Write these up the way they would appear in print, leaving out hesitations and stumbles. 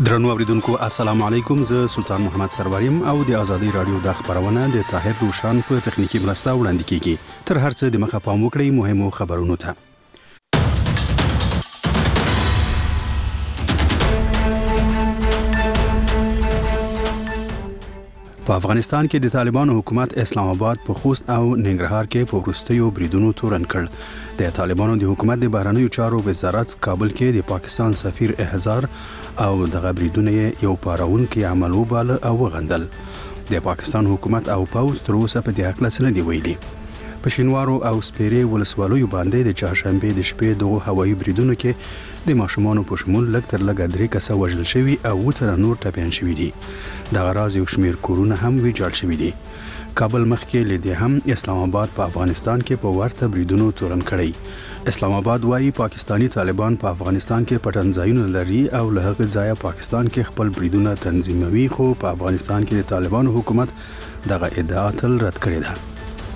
درنو اوریدونکو السلام علیکم، زه سلطان محمد سروریم او د ازادي رادیو د خبرونه د طاهر روشان په تخنیکی مرسته وړاندې کیږي. تر هر څه د مخه پام وکړئ مهمو خبرونو ته. په افغانستان کې د طالبانو حکومت اسلام آباد په خوست او ننګرهار کې په وروستیو بریدونو تورن کړ. د طالبانو د حکومت د بهرنیو چارو وزارت کابل کې د پاکستان سفیر احضار او د بریدونو یو پاراونکي عمل وباله او وغندل. د پاکستان حکومت او پوز تر اوسه په دې اړه څه نه دی ویلي. په شینوارو او سپیرې ولسوالیو باندې د چهارشنبه د شپې دغه هوایي بریدونو کې د ماشومانو په شمول لږ تر لږه 3 کسه وژل شوي او وتر نور ټپيان شوي دي. د غراض یو شمیر کورونه هم ویجاړ شوي دي. کابل مخکې لیدې هم اسلام آباد په افغانستان کې په ورته بریدونو تورن کړی. اسلام آباد وايي پاکستانی طالبان په افغانستان کې پټن ځایونه لري او له هغه ځایه پاکستان کې خپل بریدونه تنظیموي، خو په افغانستان کې د طالبانو حکومت دغه ادعا تل رد کړې ده.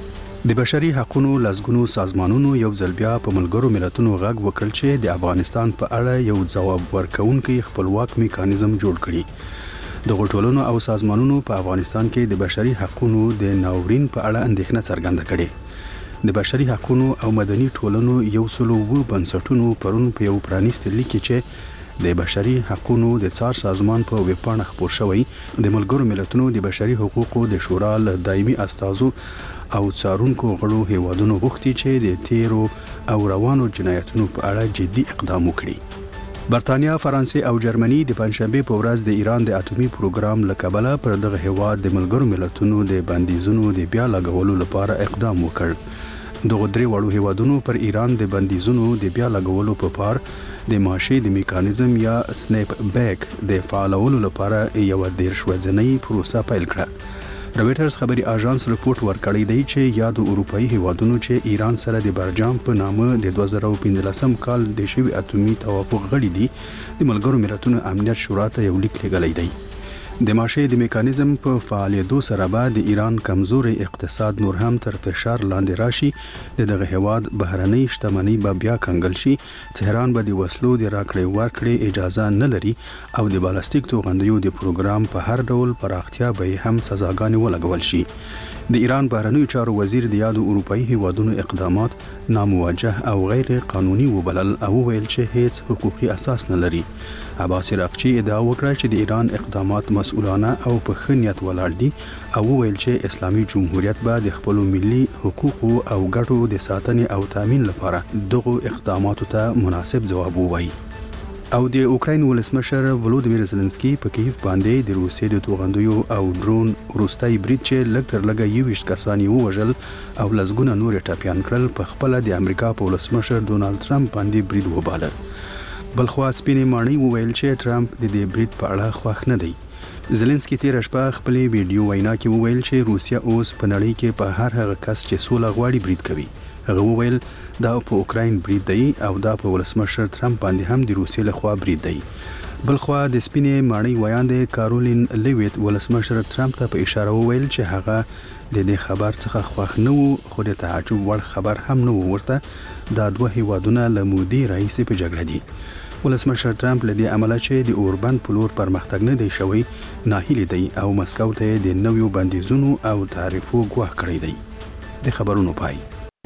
د بشري حقوقو لزګونو سازمانونو یو ځل بیا په ملګرو ملتونو غږ وکړ چې د افغانستان په اړه یو ځواب ورکونکي خپلواک میکانیزم جوړ کړي. د غټولونو او سازمانونو په افغانستان کې د بشري حقوقو د ناورین په اړه اندېښنه څرګنده کړې. د بشري حقوقو او مدني ټولنو یو څلو بنسټونو پرون په یو پرانیستي لیک کې د بشري حقوقو د څار سازمان په ویبپاڼه خپور شوی د ملګرو ملتونو د بشري حقوقو د شورا له دایمي استازو او څارونکو غړو هیوادونو غوښتي چې د تیرو او روانو جنایتونو په اړه جدي اقدام وکړي. برتانیا، فرانسې او جرمني د پنځشنبه په ورځ د ایران د اټومي پروګرام لکبله پر دغه هیواد د ملګرو ملتونو د بندیزونو د بیا لګولو لپاره اقدام وکړ. دغه درې وړو هیوادونو پر ایران د بندیزونو د بیا لګولو په پار د معاشي د میکانیزم یا سنیپ بیک د فعالولو لپاره یو 10 ورځنی پروسه پیل کړه. رويټرز خبري اژانس رپورت ورکړی دی چې یادو اروپאי هیوادونو چې ایران سره د برجام په نامه د 2015 کال د شوی اټومي توافق غړي دي د ملګرو ملتونو امنیت شورا ته یو لیک لګلای دی. د معاشي د میکانیزم په فعالیتو سره به د ایران کمزوري اقتصاد نور هم تر فشار لاندې راشي. دغه هیواد بهرنۍ شتمنۍ به بیا کنګل شي. تهران به د وسلو د راکړې ورکړې اجازه نه لري او د بالستیک توغندیو د پروګرام په هر ډول پراختیا به هم سزاګانې ولګول شي. د ایران بهرنیو چارو وزیر د یادو اروپאי هیوادونو اقدامات ناموجه او غیر قانوني وبلل او ویل چې هیڅ حقوقي اساس نه لري. عباس راقچی ادعا وکړه چې د ایران اقدامات مسؤلانه او په ښه نیت ولاړ دي او ویل چې اسلامي جمهوریت به د خپل ملي حقوقو او ګټو د ساتنې او تامین لپاره دغه اقداماتو ته مناسب جواب ووایي. او د اوکراین ولسمشر ولودیمیر زلنسکي په کیف باندې د روسیې د توغندیو او ډرون وروستي برید چې لږ تر لږه 20 کسان یې وژل او لزګونه نور ټپيان کړل په خپل د امریکا په ولسمشر ډونالد ټرمپ باندې برید وباله. بلخوا سپینې ماڼۍ وویل چې ټرمپ د دې برید په اړه خوښ نه دی. زلنسکي تیر شپه خپل ویډیو وینا کې وویل چې روسیا اوس په نړۍ کې په هر هغه کس چې سوله غواړي برید کوي. هغه وویل دا په اوکراین برید دی او دا په ولسمشر ټرمپ باندې هم د روسیې لخوا برید دی. بلخوا د سپینې ماڼۍ ویاند کارولین لیویت ولسمشر ټرمپ ته په اشاره وویل چې هغه د دې خبر څخه خوښ نه وو، خو د تعجب وړ خبر هم نه وو ورته دا دوه هیوادونه له مودې راهیسې په جګړه دي. ولسمشر ټرمپ له دې عمله چې د اوربند په لور پرمختګ نه دی شوی ناهیلی دی او مسکو ته د نویو بندیزونو او تعرفو ګواښ کړی دی. د خبرونو پای.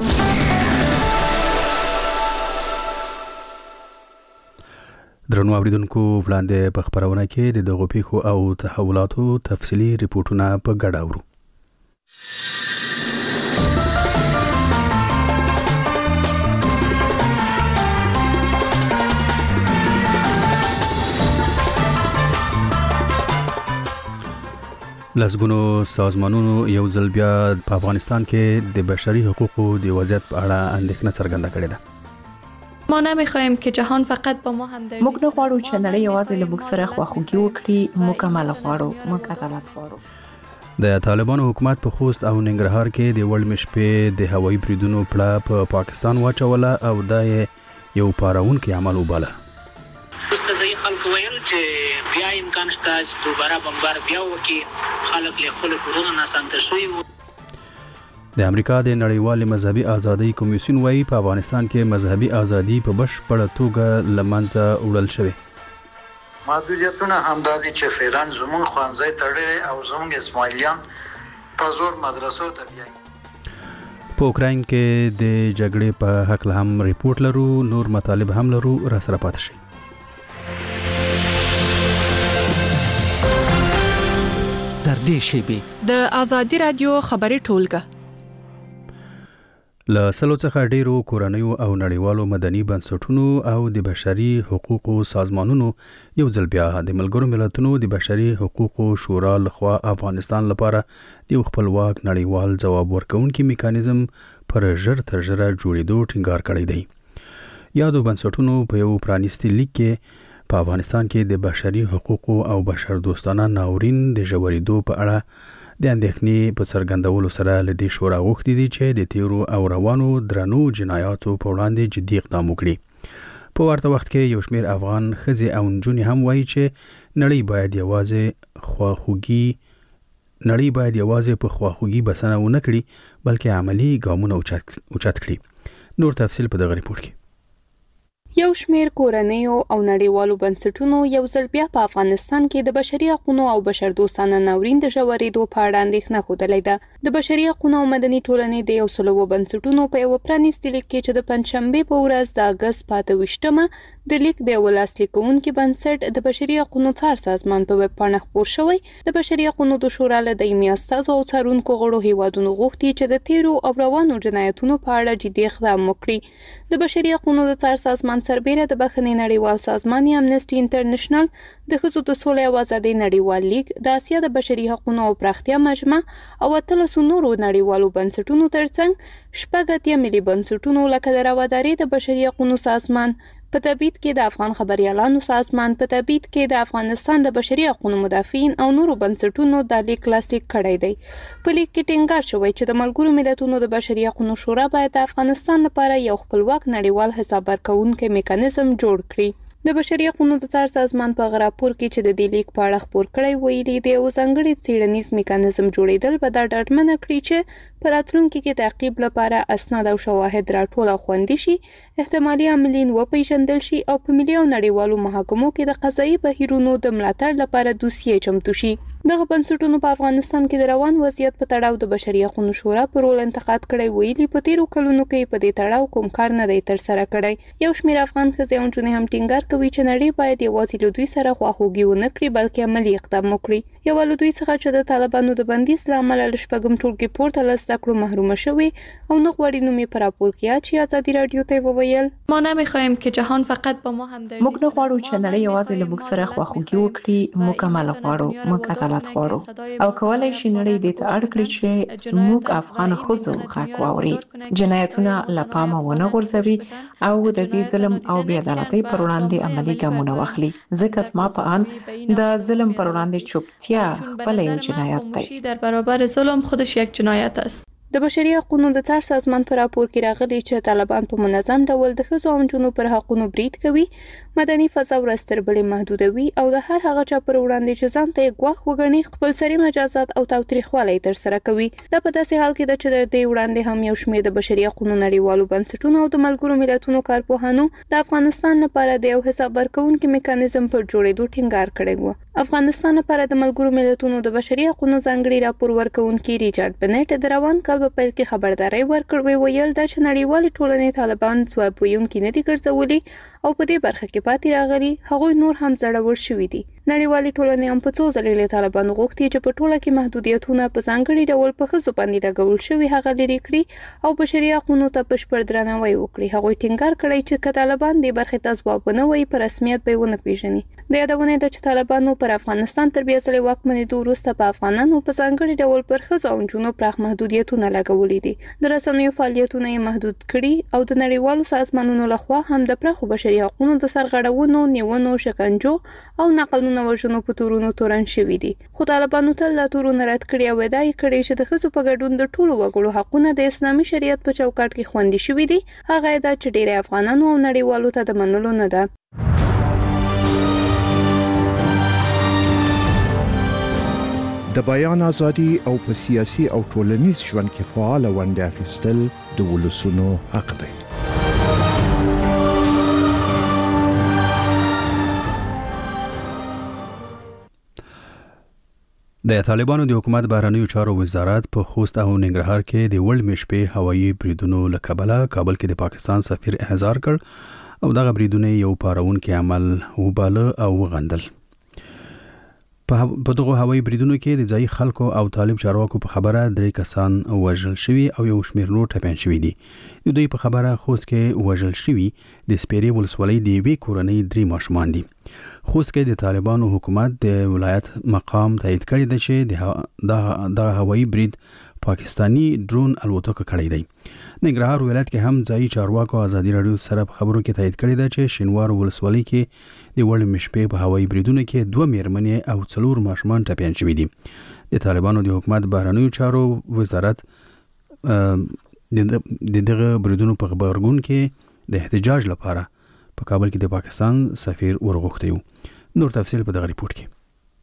درنو اوریدونکو وړاندې په خبرونه کې د دغو پیښو او تحولاتو تفصیلي ریپورتونه په ګډه اورو. لزګونو سازمانونو یو ځل بیا په افغانستان کې د بشري حقوقو د وضعیت په اړه اندېښنه څرګنده کړې ده. ما نمیخوایم که جهان فقط با ما هم در موږ نه غواړو چې نړۍ یوازې له موږ سره خواخوږي وکړي. موږ عمل غواړو، موږ عدالت غواړو. د طالبانو حکومت په خوست او ننګرهار کې د وړمې شپې د هوایي بریدونو پړه په پاکستان واچوله او دا یو پاراونکي عمل وباله. اوس د ځای خلکو ویل چې بیا امکان شته چې دوباره بمبار بیا وکړي. خلک له خپلو کورونو ناسمته شوي وو. د امریکا د نړیوال مذهبي ازادۍ کمیسیون وايي په افغانستان کې مذهبي ازادي په بشپړه توګه له منځه وړل شوې. محدودیتونه همدا دي چې فعلا زموږ ښوونځی تړلی او زموږ اسماعیلیان په زور مدرسو ته بیایي. په اوکراین کې د جګړې په حق هم ریپورت لرو، نور مطالب هم لرو، را سره پاتې شئ. تر دې شیبې د آزادي رادیو خبري ټولګه له سلو څخه ډیرو کورنیو او نړیوالو مدني بنسټونو او د بشري حقوقو سازمانونو یو ځل بیا د ملګرو ملتونو د بشري حقوقو شورا لخوا افغانستان لپاره د خپلواک نړیوال ځواب ورکونکي میکانیزم پر ژر تر ژره جوړېدو ټینګار کړی دی. یادو بنسټونو په یو پرانیستي لیک کې په افغانستان کې د بشري حقوقو او بشر دوستانه ناورین د ژورېدو په اړه د اندېښنې په څرګندولو سره له دې شورا غوښتي دي چې د تیرو او روانو درنو جنایاتو په وړاندې جدي اقدام وکړي. په ورته وخت کې یو شمېر افغان ښځې او نجونې هم وایي چې نړۍ باید یوازې په خواخوږي بسنه ونه کړي بلکې عملی ګامونه اوچت کړي. نور تفصیل په دغه ریپورت کې. یو شمیر کورنیو او نړیوالو بنسټونو یو ځل بیا په افغانستان کې د بشري حقوقو او بشر دوستانه ناورین د ژورېدو په اړه اندېښنه ښودلې ده. د بشري حقوقو او مدني ټولنې د یو سلو بنسټونو په یو پرانیستي لیک کې چې د پنځشنبه په ورځ د اگست 28مه د لیک د ولاسلیک کوونکي بنسټ د بشري حقوقو څار سازمان په ویب پاڼه خپور شوی. د بشري حقوقو د شورا له دایمي استازو او څارونکو غړو هیوادونو غوښتي چې د تیرو او روانو جنایتونو په اړه جدي اقدام وکړي. د بشري حقوقو د څار سازمان سربېره د بخښنې نړیوال سازمان امنیسټي انټرنیشنل، د ښځو د سولې او ازادۍ نړیوال لیگ، د اسیا د بشري حقوقو او پراختیا مجمع او 13 نورو نړیوالو بنسټونو ترڅنګ 8 ملي بنسټونو لکه د راوداري د بشري حقوقو سازمان، په تبعید کې د افغان خبريالانو سازمان، په تبعید کې د افغانستان د بشري حقوقو مدافعین او نورو بنسټونو د لیک کلاسیک کړی دی. په لیک کې ټینګار شوی چې د ملګرو ملتونو د بشري حقوقو شورا باید د افغانستان لپاره یو خپلواک نړیوال حساب ورکوونکی میکانیزم جوړ کړي. د بشري حقوقو د څار سازمان په غراپور کې چې د دې لیک په اړه خپور کړی ویلي دی او ځانګړي څېړنیز میکانیزم جوړېدل به دا ډاډمنه کړي چې په راتلونکي کې تعقیب لپاره اسناد او شواهد راټول او خوندي شي، احتمالي عاملین وپېژندل شي او په ملي او نړیوالو محاکمو کې د قضایي بهیرونو د ملاتړ لپاره دوسیې چمتو شي. دغه بنسټونو په افغانستان کې د روان وضعیت په تړاو د بشري حقوقو شورا په رول انتقاد کړی ویلي په تیرو کلونو کې په دې تړاو کوم کار نه دی ترسره کړی. یو شمېر افغان ښځې او نجونې هم ټینګار کوي چې نړۍ باید یوازې له دوی سره خواخوږي ونه کړي بلکې عملي اقدام وکړي. یو له دوی څخه چې د طالبانو د بندیز له امله له شپږم ټولګي پورته له زده کړو محرومه شوې او نه غواړي نوم یې په راپور کې یاد شي، ازادي راډیو ته وویل ما نمیخوایم که جهان فقط با ما همدردی موږ نه غواړو چې نړۍ یوازې له موږ سره خواخوږي وکړي، موږ عمل غواړو، موږ عدالت غواړو او کولای شي نړۍ دې ته اړ کړي چې زموږ افغان ښځو غږ واوري، جنایتونه له پامه ونه غورځوي او د دې ظلم او بې عدالتۍ پر وړاندې عملي ګامونه واخلي. ځکه زما په اند د ظلم پر وړاندې چوپتیا خپله یو جنایت دی. در برابر ظلم خودش یک جنایت است. د بشري حقوقو د څار سازمان پر راپور کې راغلي چې طالبان په منظم ډول د ښځو او نجونو پر حقوقو برید کوي، مدني فضا ورستربلې محدودوي او د هر هغه چا پر وړاندې چې ځان ته ګواښ وګڼي خپلسري مجازات او تاوتریخوالی ترسره کوي. دا په داسې حال کې ده چې د دې وړاندې هم یو شمېر د بشري حقوقو نړیوالو بنسټونو او د ملګرو ملتونو کارپوهانو د افغانستان لپاره د یو حساب ورکوونکي میکانیزم پر جوړېدو ټینګار کړی و. افغانستان لپاره د ملګرو ملتونو د بشري حقوقو ځانګړي راپور ورکوونکي ریچارډ بنټ د روان کال په پیل کې خبرداري ورکړې ویل دا چې نړیوالې ټولنې طالبان ځواب ویونکي نه دي ګرځولي او په دې برخه کې پاتې راغلي، هغوی نور هم زړور شوي دي. نړیوالې ټولنې هم په څو ځلې له طالبانو غوښتي چې په ټوله کې محدودیتونه په ځانګړي ډول په ښځو باندې لګول شوي هغه لرې کړي او بشري حقوقو ته بشپړ درناوی وکړي. هغوی ټینګار کړی چې که طالبان دې برخې ته ځواب ونه وایي په رسمیت به یې ونه پیژني. د یادونې ده چې طالبانو پر افغانستان تر بیا ځلې واکمنېدو وروسته په افغانانو په ځانګړي ډول پر ښځو او نجونو پراخ محدودیتونه لګولي دي. د رسنیو فعالیتونه یې محدود کړي او د نړیوالو سازمانونو لخوا هم د پراخو بشري حقوقو د سرغړونو، نیونو، شکنجو او ناقانونه وژنو په تورونو تورن شوي دي. خو طالبانو تل دا تورونه رد کړي او ادعا یې کړې چې د ښځو په ګډون د ټولو وګړو حقونه د اسلامي شریعت په چوکاټ کې خوندي شوي دي. هغه ادعا چې ډېری افغانانو او نړیوالو ته د منلو نه ده. د بیان ازادي او په سیاسي او ټولنیز ژوند کې فعال ونډه اخیستل د ولسونو حق دی. د طالبانو د حکومت بهرنیو چارو وزارت په خوست او ننګرهار کې د ولډ مشپې هوایي بریدونو له کبله کابل کې د پاکستان سفیر احضار کړ او دغه بریدونه یو پارونکي عمل وباله او وغندل. په دغه هوایي بریدونو کې د ځایي خلکو او طالب چارواکو په خبره 3 کسان وژل شوي او یو شمېر نور ټپیان شوي دي. دوی په خبره خوست کې وژل شوي د سپیرې ولسوالۍ د یوې کورنۍ 3 ماشومان دي. خوست کې د طالبانو حکومت د ولایت مقام تایید کړی دی چې د هوایي برید پاکستانی ډرون الوتکه کړی دی. ننګرهار ولایت کې هم ځایي چارواکو ازادي رادیو سره په خبرو کې تایید کړی دی چې شینوار ولسوالۍ کې د ولډ مشپې په هوایي بریدونو کې 2 میرمنې او 4 ماشومان ټپیان شوي دي. د طالبانو د حکومت بهرنیو چارو وزارت د دغه بریدونو په خبرګون کې د احتجاج لپاره په کابل کې د پاکستان سفیر ورغوښتی و. نور تفصیل په دغه ریپورت کې.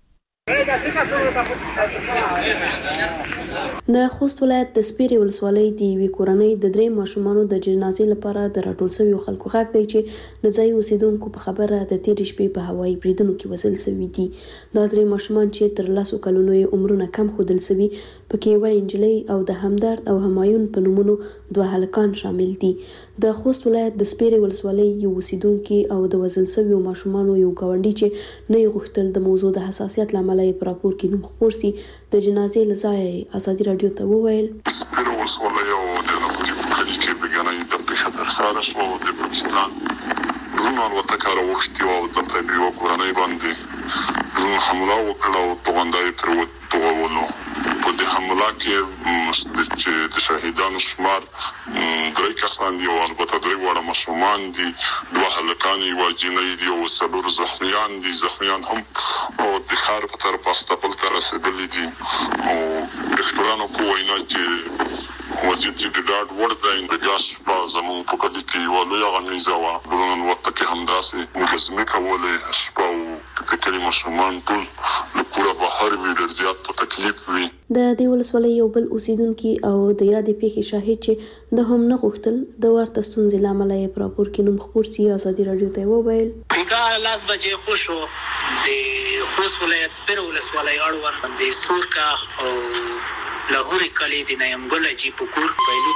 د خوست ولایت د سپیرې ولسوالۍ د یوې کورنۍ د 3 ماشومانو د جنازې لپاره د راټول شویو خلکو غږ دی چې د ځای اوسیدونکو په خبره د تېرې شپې په هوایي بریدونو کې وژل شوي دي. دا 3 ماشومان چې تر 10 کلونو یې عمرونه کم ښودل شوي پکې یوه نجلۍ او د همدرد او همایون په نومونو 2 هلکان شامل دي. د خوست ولایت د سپیرې ولسوالۍ یو اوسیدونکي او د وژل شویو ماشومانو یو ګاونډي چې نه یې غوښتل د موضوع د حساسیت له امله یې په راپور کې نوم خپور سي د جنازې له ځایه ازادي رادیو ته وویل سپیرې ولسوالۍ او د نغدي په کلي کې بېګنۍ د پېښه ترسره شوه او د پاکستان ډرون الوتکه راوښتې وه او دلته یې په یوه کورنۍ باندې ډرون حمله وکړه او توغنده یې پرې وتوغولو. په دې حمله کې چې د شهیدانو شمار 3 کسان دي او البته 3 واړه ماشومان دي، 2 هلکان یوه جینۍ دي او 4 زخمیان دي. زخمیان هم د ښار په طرف استابل ته رسېدلي دي او ډاکټرانو کو وینا چې وضعیت یې د ډاډ وړ دی. د ګاز شپه زموږ په کلي کې یوه لویه غمیزه وه، ډرون الوتکې همداسې مګزمې کولې شپه او د کلي ماشومان ټول له کوره بهر وي، ډېر زیات په تکلیف وي. د دې ولسوالۍ یو بل اوسیدونکي او د یادې پیښې شاهد چې د هم نه غوښتل د ورته ستونزې له امله یې په راپور کې نوم خپور سي ازادي رادیو ته وویل بیګا 10 بجې خو شو د خوست ولایت سپیرې ولسوالۍ اړوند د سورکاخ او لاهور کلی د نیمګل جی پکور پیلوټ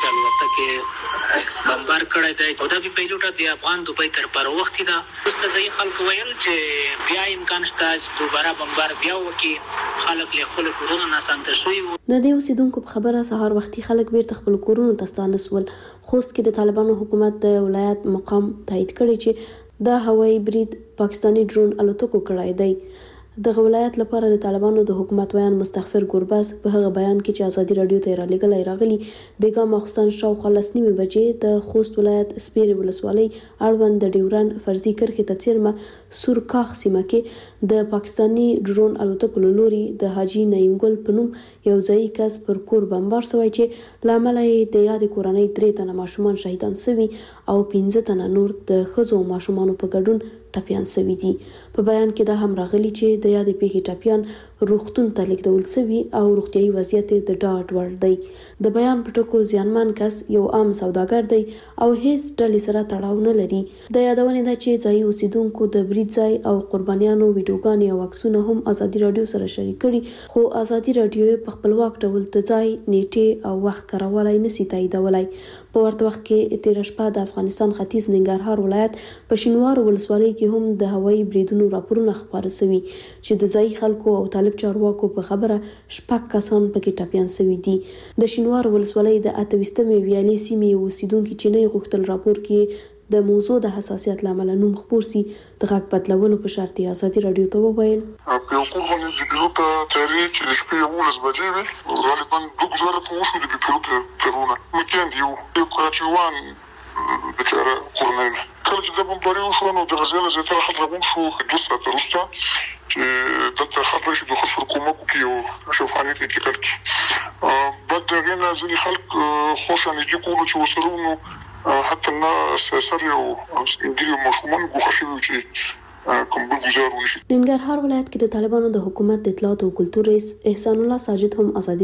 الوتکه بمبار کړی دی او دا پیلوټ د افغان دوبۍ تر پر وخت دا اوس د ځای خلکو ویل چې بیا امکان شته دوباره بمبار بیا وکي خلک له خپل کورونو نه سمته شوي. د دې اوسیدونکو په خبره سهار وختي خلک بیرته خپل کورونو ته ستانه سول. خوست کې د طالبانو حکومت د ولایت مقام تایید کړی چې دا هوایي برید پاکستانی ډرون الوتکو کړی دی. دغه ولایت لپاره د طالبانو د حکومت ویان مستغفر ګورباز په هغه بیان کې چې ازادي رادیو ته راغلی بیګا ماخستان شاوخوا 10 بجې د خوست ولایت سپیرې ولسوالۍ اړوند د ډیوران فرضي کرښې ته څیرمه سورکاخ سیمه کې د پاکستانی ډرون الوتکو له لوري د حاجي نعیم ګل په نوم یو ځایي کس پر کور بمبار شوی چې له امله یې د یادې کورنۍ 3 تنه ماشومان شهیدان شوي او 15 تنه نور د ښځو او ماشومانو په ګډون ټپیان شوي دي. په بیان کې دا هم راغلي چې د یادې پیښې ټپیان روغتون ته لیږدول شوي او روغتیایي وضعیت د ډاډ وړ دی. د بیان په ټکو زیانمن کس یو عام سوداګر دی او هیڅ ډلې سره تړاو نه لري. د یادونې ده چې ځایي اوسیدونکو د برید ځای او قربانیانو ویډیوګانې او عکسونه هم ازادي رادیو سره شریک کړي، خو ازادي رادیو په خپلواک ډول د ځای نیټې او وخت کارولی نشي تاییدولی. په ورته وخت کې تېره شپه د افغانستان ختیځ ننګرهار ولایت په شینوار ولسوالۍ کې هم د هوایي بریدونو راپورونه خپاره شوي چې د ځایي خلکو او طالب چارواکو په خبره 6 کسان پکې ټپیان شوي دي. د شینوار ولسوالۍ د 28مې ویالې سیمې اوسیدونکي چې نه غوښتل راپور کې د موضوع د حساسیت له امله نوم خپور سي د غږ بدلولو په شرط یې ازادي رادیو ته وویل په یو کور باندې د پیلوټ تیارې چې د شپې 11 بجې وې غالبا 2 ګزاره په وشو د پیلوټ ترونه مکان دی یو کراچیوان بچاره کورنۍ کله چې د بمباري وشو نو د غزل زیاتره خلک راغون شو 2 ساعت وروسته چې دلته خلک راشي د خلکو کومک کوي او شوفانیت یې کړي بعد دغه نه ځینې خلک خوشاله دي کولو چې وسره نو حتی نه سر یو انګلیسي ماشومان ګوښه شوي چې کوم بل گزار ونشي. ننګرهار ولایت کې د طالبانو د حکومت د اطلاعات او کلتور رئیس احسان الله ساجد هم ازادي